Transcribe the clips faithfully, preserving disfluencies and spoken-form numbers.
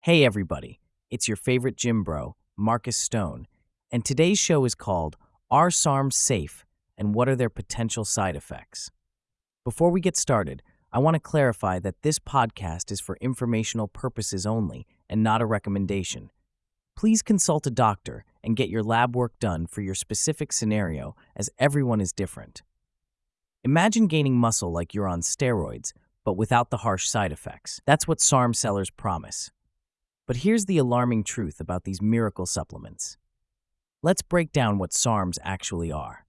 Hey everybody, it's your favorite gym bro, Marcus Stone, and today's show is called Are SARMs Safe and What Are Their Potential Side Effects? Before we get started, I want to clarify that this podcast is for informational purposes only and not a recommendation. Please consult a doctor and get your lab work done for your specific scenario, as everyone is different. Imagine gaining muscle like you're on steroids, but without the harsh side effects. That's what SARM sellers promise. But here's the alarming truth about these miracle supplements. Let's break down what SARMs actually are.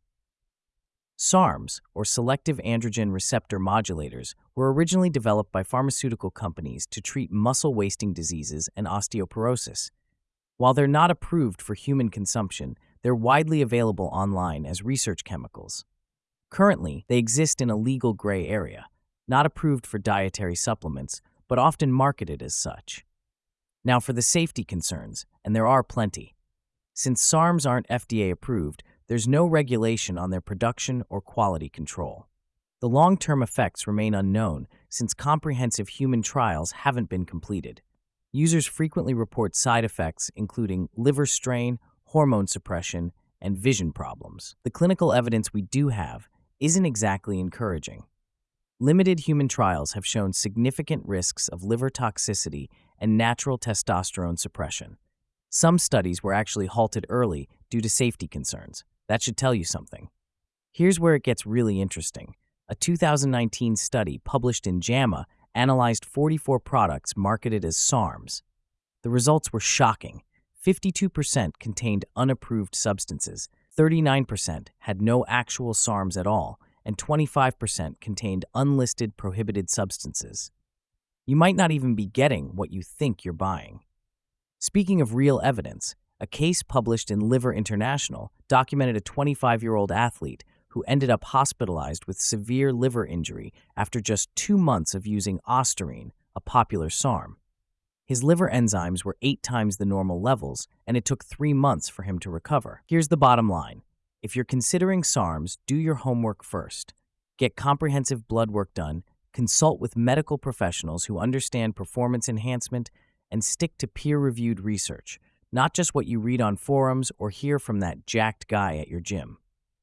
SARMs, or selective androgen receptor modulators, were originally developed by pharmaceutical companies to treat muscle-wasting diseases and osteoporosis. While they're not approved for human consumption, they're widely available online as research chemicals. Currently, they exist in a legal gray area, not approved for dietary supplements, but often marketed as such. Now for the safety concerns, and there are plenty. Since SARMs aren't F D A approved, there's no regulation on their production or quality control. The long-term effects remain unknown since comprehensive human trials haven't been completed. Users frequently report side effects including liver strain, hormone suppression, and vision problems. The clinical evidence we do have isn't exactly encouraging. Limited human trials have shown significant risks of liver toxicity and natural testosterone suppression. Some studies were actually halted early due to safety concerns. That should tell you something. Here's where it gets really interesting. A two thousand nineteen study published in JAMA analyzed forty-four products marketed as SARMs. The results were shocking. fifty-two percent contained unapproved substances, thirty-nine percent had no actual SARMs at all, and twenty-five percent contained unlisted prohibited substances. You might not even be getting what you think you're buying. Speaking of real evidence, a case published in Liver International documented a twenty-five-year-old athlete who ended up hospitalized with severe liver injury after just two months of using Ostarine, a popular SARM. His liver enzymes were eight times the normal levels, and it took three months for him to recover. Here's the bottom line. If you're considering SARMs, do your homework first. Get comprehensive blood work done, consult with medical professionals who understand performance enhancement, and stick to peer-reviewed research, not just what you read on forums or hear from that jacked guy at your gym.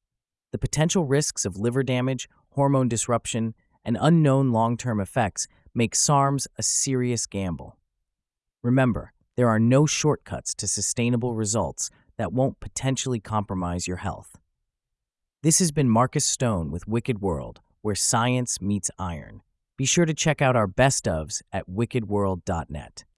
The potential risks of liver damage, hormone disruption, and unknown long-term effects make SARMs a serious gamble. Remember, there are no shortcuts to sustainable results that won't potentially compromise your health. This has been Marcus Stone with Wicked World, where science meets iron. Be sure to check out our best ofs at wicked world dot net.